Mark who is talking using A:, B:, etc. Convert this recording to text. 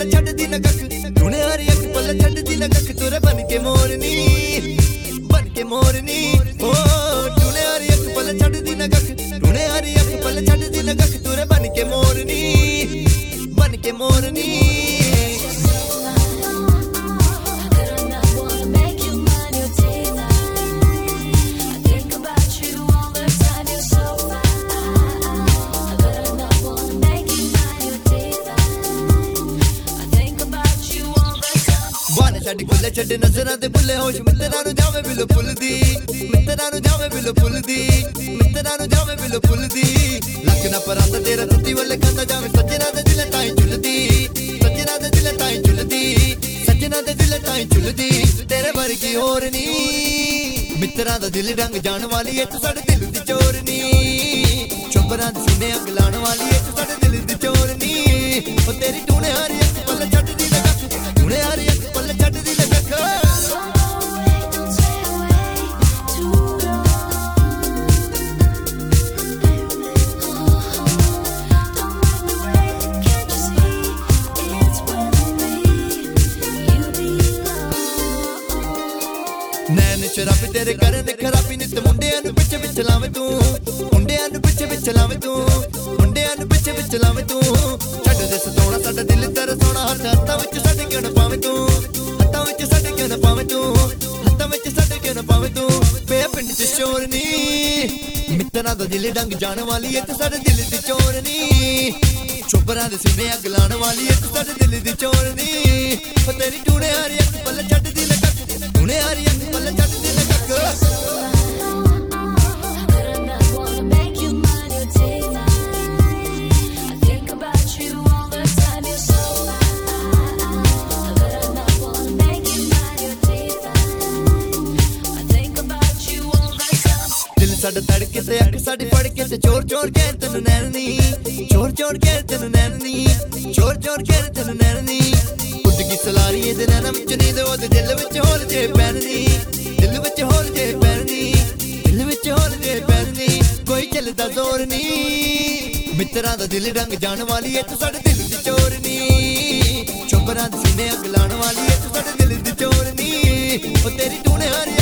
A: छड्डदी ना कख टूने हरी अख पल छड्डदी ना कख तुरे बन के मोरनी ओ टूने हरी अख पल छड्डदी ना कख टूने हरी अख पल छड्डदी ना कख तुरे बन के मोरनी छड्ड खुले छड्ड नजरां ते भुल्ले होश मित्तरां नूं जावे बिलो फुलदी मित्तरां नूं जावे बिलो फुलदी मित्तरां नूं जावे बिलो फुलदी लख ना परांदा तेरा तत्ती वल्ले खांदा जावे सज्जना दे दिल ताईं झुलदी सज्जना दे दिल ताईं झुलदी सज्जना दे दिल ताईं झुलदी तेरे वर्गी होर नी मित्तरां दा दिल रंग जाण वाली ऐ तू साडे दिल दी चोरनी चुंबरां दे सीने अग लाण वाली ऐ तू साडे दिल दी चोरनी ओ तेरी टूने हारी अख पल छड्डदी ना कख टूने हारी अख पल छड्डदी ना कख नैन शराबी तेरे करन खराबी नित मुंडियां नूं पिछ पिछ लावे तू मुंडियां नूं पिछ पिछ लावे तू मुंडियां नूं पिछ पिछ लावे तू छड्ड दे सताउणा साडा दिल तेरा सोहणा हत्थां विच साडे क्यों ना पावे तू हत्थां विच साडे क्यों ना पावे तू हत्थां विच साडे क्यों ना पावे तू पे पिंड च चोरनी मित्तरां दा दिल डंग जाण वाली ऐ तू साडे दिल दी चोरनी चुंबरां दे सीने अग लाण वाली ऐ तू साडे दिल दी चोरनी ओ तेरी टूने हारी अख पल छड्डदी ना कख टूने हारी अख पल छड्डदी ना कख साडा तड़के ते अख साडी फड़ के ते चोर चोर के तैनूं नैननी चोर चोर के तैनूं नैननी चोर चोर के तैनूं नैननी उड गई सलारी इहदे नैनां विच नींद ओहदे दिल विच होल जे पैणनी दिल विच होल जे पैणनी दिल विच होल जे पैणनी कोई चलदा जोर नी मित्तरां दा दिल रंग जाण वाली ऐ तू साडे दिल दी चोरनी चुंबरां दे सीने अग लाण वाली ऐ तू साडे दिल दी चोरनी ओ तेरी टूने हारी